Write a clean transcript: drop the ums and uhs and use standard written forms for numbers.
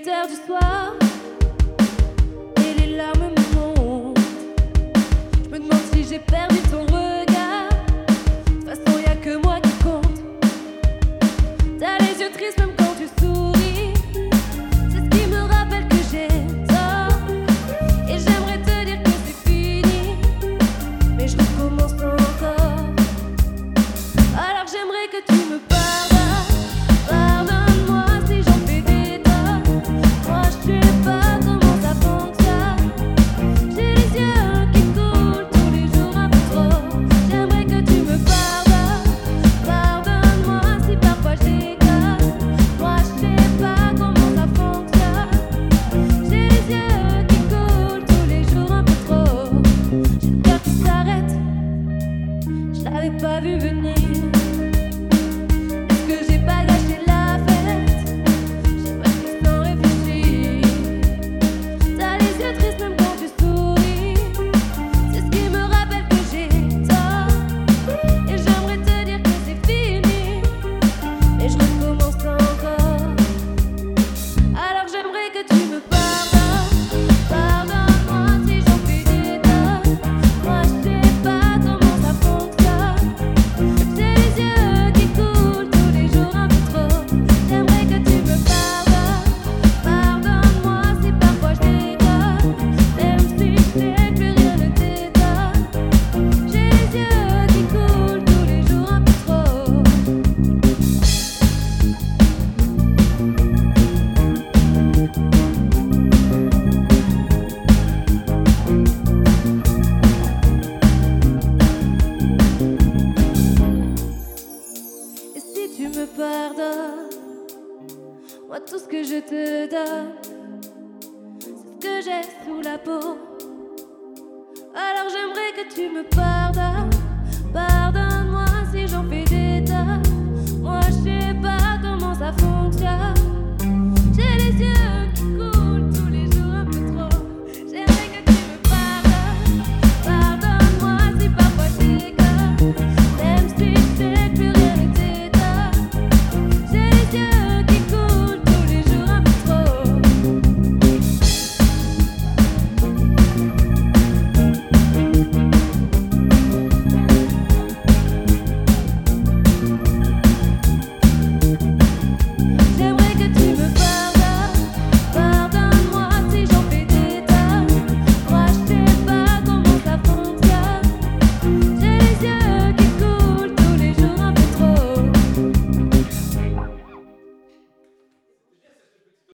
8 heures du soir et les larmes me montent. Je me demande si j'ai perdu ton regard. De toute façon y'a que moi qui compte. T'as les yeux tristes même quand tu souris. C'est ce qui me rappelle que j'ai tort. Et j'aimerais te dire que c'est fini, mais je recommence encore. Alors j'aimerais que tu me pardonnes. Pardonne-moi si j'en fais des torts. Moi je sais pas comment ça fonctionne. J'ai les yeux qui coulent tous les jours un peu trop. J'aimerais que tu me pardonnes. Pardonne-moi si parfois je déconne. Moi je sais pas comment ça fonctionne. J'ai les yeux qui coulent tous les jours un peu trop. J'ai le cœur qui s'arrête. Je l'avais pas vu venir. Est-ce que j'ai pas gâché la fête? J'ai pas fait sans réfléchir. T'as les yeux tristes même quand tu souris. C'est ce qui me rappelle que j'ai tort. Et j'aimerais te dire que c'est fini, mais je recommence encore. Alors j'aimerais que tu me pardonnes. Pardonne-moi si j'en fais des torts. Moi je sais pas comment ça fonctionne. J'ai les yeux qui coulent tous les jours un peu trop. J'aimerais que tu me pardonnes. Pardonne-moi si parfois je déconne. Même si je sais plus rien ne t'étonne. J'ai les yeux qui coulent tous les jours un peu trop. Et si tu me pardonnes, moi tout ce que je te donne, c'est ce que j'ai sous la peau. Alors j'aimerais que tu me pardonnes. Pardonne.